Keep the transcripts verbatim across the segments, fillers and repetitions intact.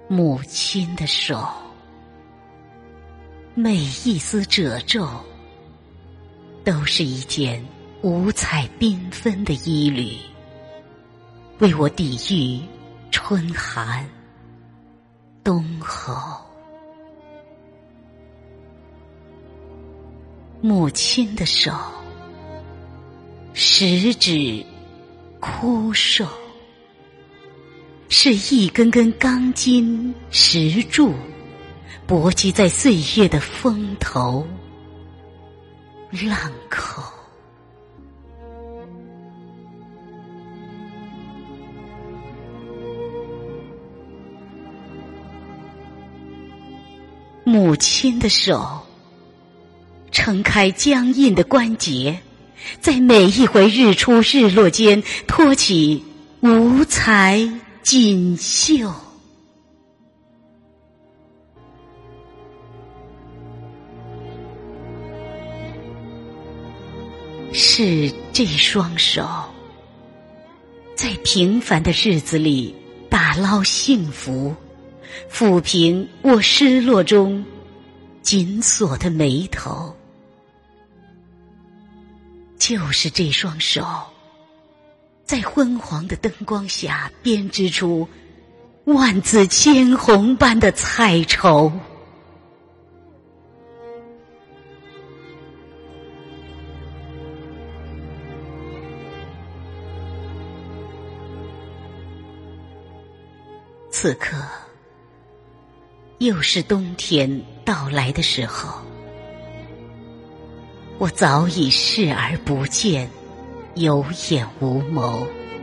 母亲的手，每一丝褶皱都是一件五彩缤纷的衣履，为我抵御春寒冬候。母亲的手，十指枯瘦，是一根根钢筋石柱，搏击在岁月的风头浪口。母亲的手，撑开僵硬的关节，在每一回日出日落间托起五彩锦绣。是这双手，在平凡的日子里打捞幸福，抚平我失落中紧锁的眉头。就是这双手，在昏黄的灯光下编织出万紫千红般的彩绸。此刻，又是冬天到来的时候，我早已视而不见，有眼无眸，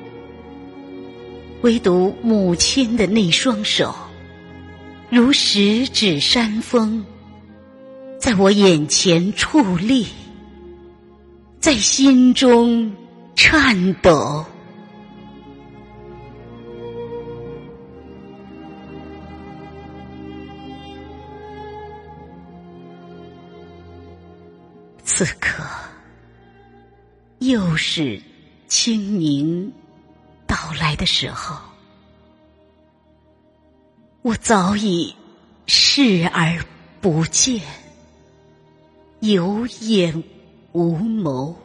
唯独母亲的那双手，如十指山峰，在我眼前矗立，在心中颤抖。此刻，又是清明到来的时候，我早已视而不见，有眼无眸，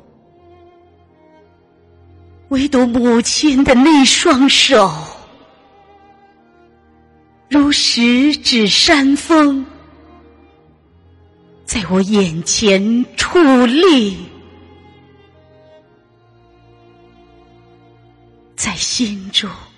唯独母亲的那双手，如十指山峰，在我眼前矗立，在心中